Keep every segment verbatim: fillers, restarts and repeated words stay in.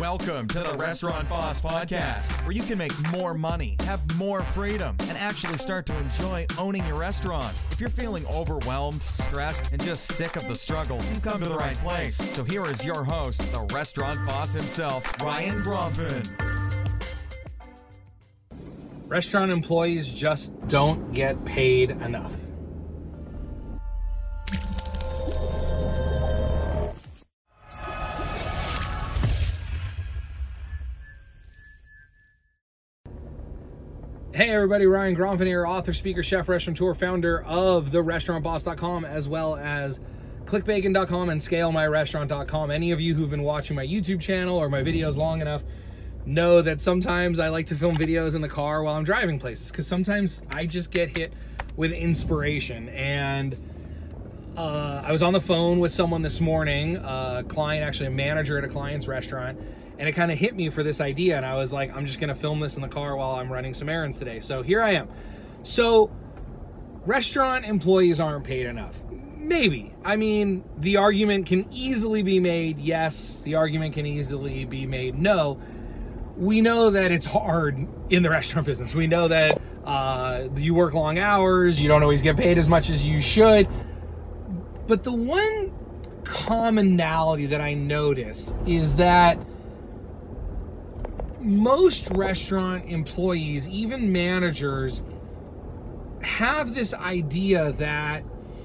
Welcome to the Restaurant Boss Podcast, where you can make more money, have more freedom, and actually start to enjoy owning your restaurant. If you're feeling overwhelmed, stressed, and just sick of the struggle, you've come to the right place. So here is your host, the Restaurant Boss himself, Ryan Gromfin. Restaurant employees just don't get paid enough. Hey everybody, Ryan Gromfin here, author, speaker, chef, restaurateur, founder of the restaurant boss dot com, as well as click bacon dot com and scale my restaurant dot com. Any of you who've been watching my YouTube channel or my videos long enough know that sometimes I like to film videos in the car while I'm driving places, because sometimes I just get hit with inspiration. And uh, I was on the phone with someone this morning, a client, actually a manager at a client's restaurant, and it kind of hit me for this idea, and I was like, I'm just gonna film this in the car while I'm running some errands today. So here I am. So restaurant employees aren't paid enough. Maybe. I mean, the argument can easily be made yes, the argument can easily be made no. We know that it's hard in the restaurant business. We know that uh, you work long hours, you don't always get paid as much as you should. But the one commonality that I notice is that most restaurant employees, even managers, have this idea that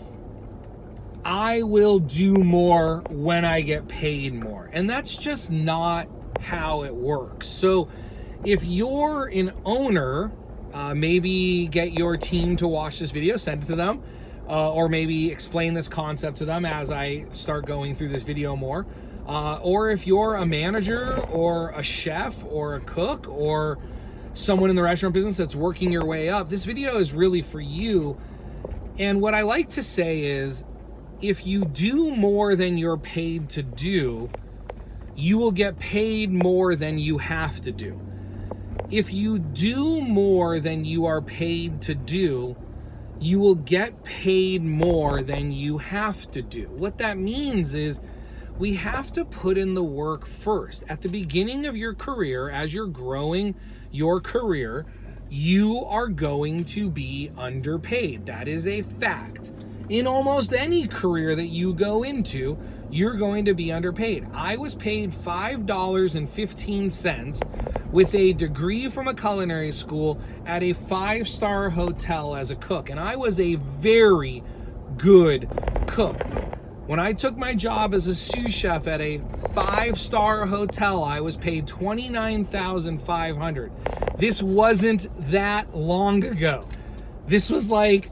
I will do more when I get paid more. And that's just not how it works. So if you're an owner, uh, maybe get your team to watch this video, send it to them, uh, or maybe explain this concept to them as I start going through this video more. Uh, or if you're a manager or a chef or a cook or someone in the restaurant business that's working your way up, this video is really for you. And what I like to say is, if you do more than you're paid to do, you will get paid more than you have to do. If you do more than you are paid to do, you will get paid more than you have to do. What that means is, we have to put in the work first. At the beginning of your career, as you're growing your career, you are going to be underpaid. That is a fact. In almost any career that you go into, you're going to be underpaid. I was paid five dollars and fifteen cents with a degree from a culinary school at a five-star hotel as a cook, and I was a very good cook. When I took my job as a sous chef at a five-star hotel, I was paid twenty-nine thousand five hundred dollars. This wasn't that long ago. This was like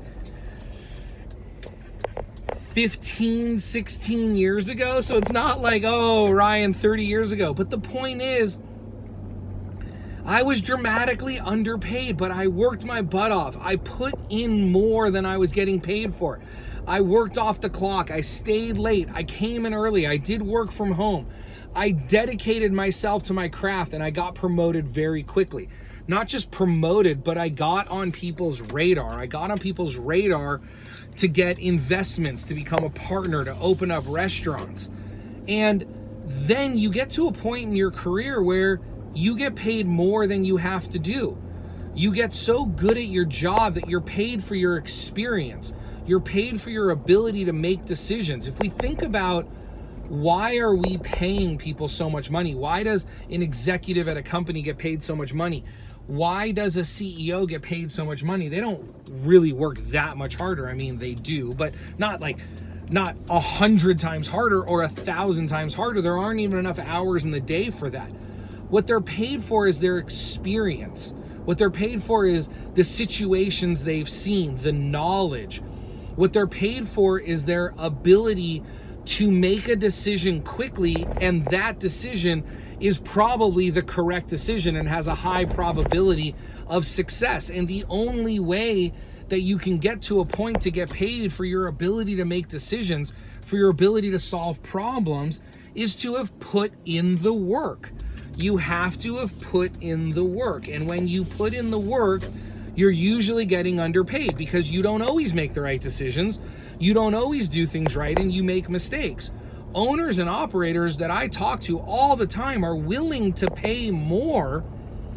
fifteen, sixteen years ago. So it's not like, oh, Ryan, thirty years ago. But the point is, I was dramatically underpaid, but I worked my butt off. I put in more than I was getting paid for. I worked off the clock. I stayed late. I came in early. I did work from home. I dedicated myself to my craft, and I got promoted very quickly. Not just promoted, but I got on people's radar. I got on people's radar to get investments, to become a partner, to open up restaurants. And then you get to a point in your career where you get paid more than you have to do. You get so good at your job that you're paid for your experience. You're paid for your ability to make decisions. If we think about, why are we paying people so much money? Why does an executive at a company get paid so much money? Why does a C E O get paid so much money? They don't really work that much harder. I mean, they do, but not like, not a hundred times harder or a thousand times harder. There aren't even enough hours in the day for that. What they're paid for is their experience. What they're paid for is the situations they've seen, the knowledge. What they're paid for is their ability to make a decision quickly, and that decision is probably the correct decision and has a high probability of success. And the only way that you can get to a point to get paid for your ability to make decisions, for your ability to solve problems, is to have put in the work. You have to have put in the work. And when you put in the work, you're usually getting underpaid, because you don't always make the right decisions. You don't always do things right, and you make mistakes. owners and operators that I talk to all the time are willing to pay more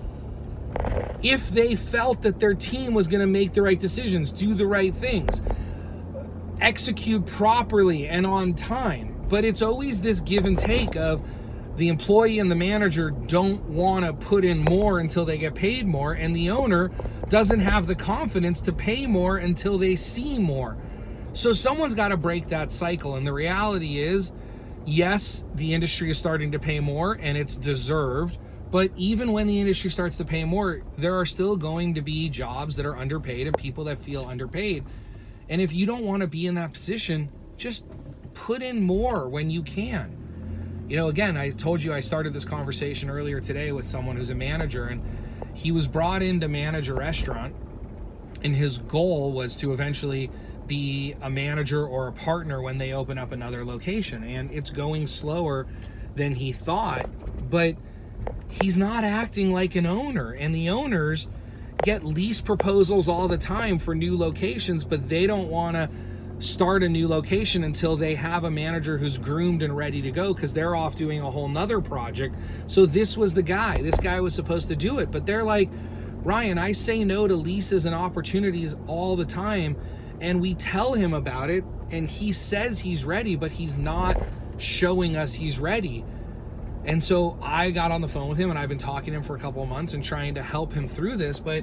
if they felt that their team was going to make the right decisions, do the right things, execute properly and on time. But it's always this give and take of the employee and the manager don't want to put in more until they get paid more, and the owner doesn't have the confidence to pay more until they see more. So someone's got to break that cycle. And the reality is, yes, the industry is starting to pay more and it's deserved. But even when the industry starts to pay more, there are still going to be jobs that are underpaid and people that feel underpaid. And if you don't want to be in that position, just put in more when you can. You know, again, I told you I started this conversation earlier today with someone who's a manager, and he was brought in to manage a restaurant, and his goal was to eventually be a manager or a partner when they open up another location. And it's going slower than he thought, but he's not acting like an owner. And the owners get lease proposals all the time for new locations, but they don't want to start a new location until they have a manager who's groomed and ready to go, because they're off doing a whole nother project. So this was the guy. This guy was supposed to do it, but they're like, Ryan, I say no to leases and opportunities all the time, and we tell him about it, and he says he's ready, but he's not showing us he's ready. And so I got on the phone with him, and I've been talking to him for a couple of months and trying to help him through this, but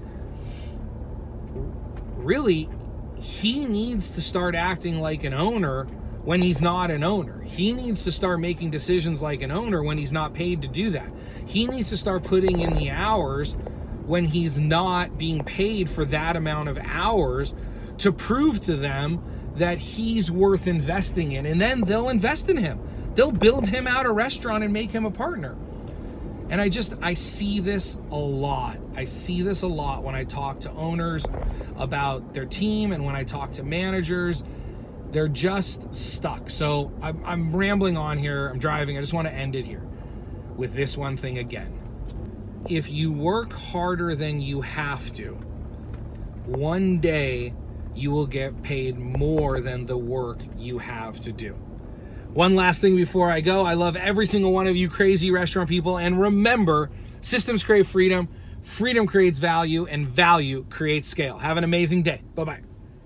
really, he needs to start acting like an owner when he's not an owner. He needs to start making decisions like an owner when he's not paid to do that. He needs to start putting in the hours when he's not being paid for that amount of hours to prove to them that he's worth investing in. And then they'll invest in him. They'll build him out a restaurant and make him a partner. And I just, I see this a lot. I see this a lot when I talk to owners about their team, and when I talk to managers, they're just stuck. So I'm, I'm rambling on here. I'm driving. I just want to end it here with this one thing again. If you work harder than you have to, one day you will get paid more than the work you have to do. One last thing before I go. I love every single one of you crazy restaurant people. And remember, systems create freedom, freedom creates value, and value creates scale. Have an amazing day. Bye-bye.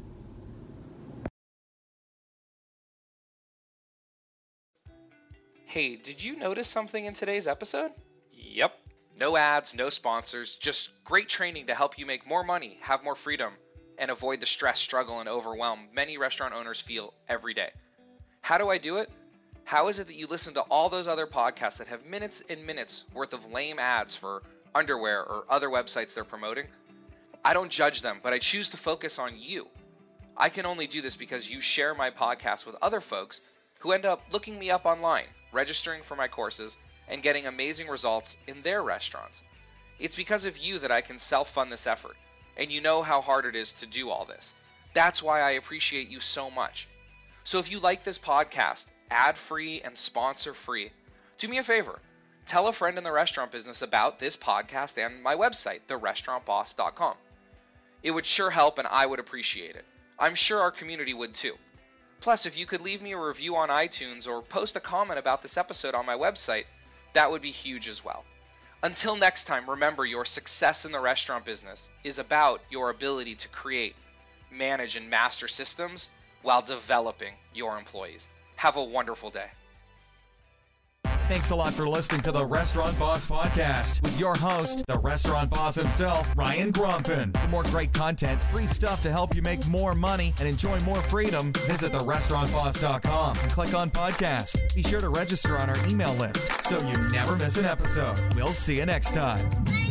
Hey, did you notice something in today's episode? Yep. No ads, no sponsors, just great training to help you make more money, have more freedom, and avoid the stress, struggle, and overwhelm many restaurant owners feel every day. How do I do it? How is it that you listen to all those other podcasts that have minutes and minutes worth of lame ads for underwear or other websites they're promoting? I don't judge them, but I choose to focus on you. I can only do this because you share my podcast with other folks who end up looking me up online, registering for my courses, and getting amazing results in their restaurants. It's because of you that I can self-fund this effort, and you know how hard it is to do all this. That's why I appreciate you so much. So if you like this podcast, ad-free and sponsor-free, do me a favor. Tell a friend in the restaurant business about this podcast and my website, the restaurant boss dot com. It would sure help, and I would appreciate it. I'm sure our community would too. Plus, if you could leave me a review on iTunes or post a comment about this episode on my website, that would be huge as well. Until next time, remember, your success in the restaurant business is about your ability to create, manage, and master systems while developing your employees. Have a wonderful day. Thanks a lot for listening to the Restaurant Boss Podcast with your host, the Restaurant Boss himself, Ryan Gromfin. For more great content, free stuff to help you make more money and enjoy more freedom, visit the restaurant boss dot com and click on podcast. Be sure to register on our email list so you never miss an episode. We'll see you next time.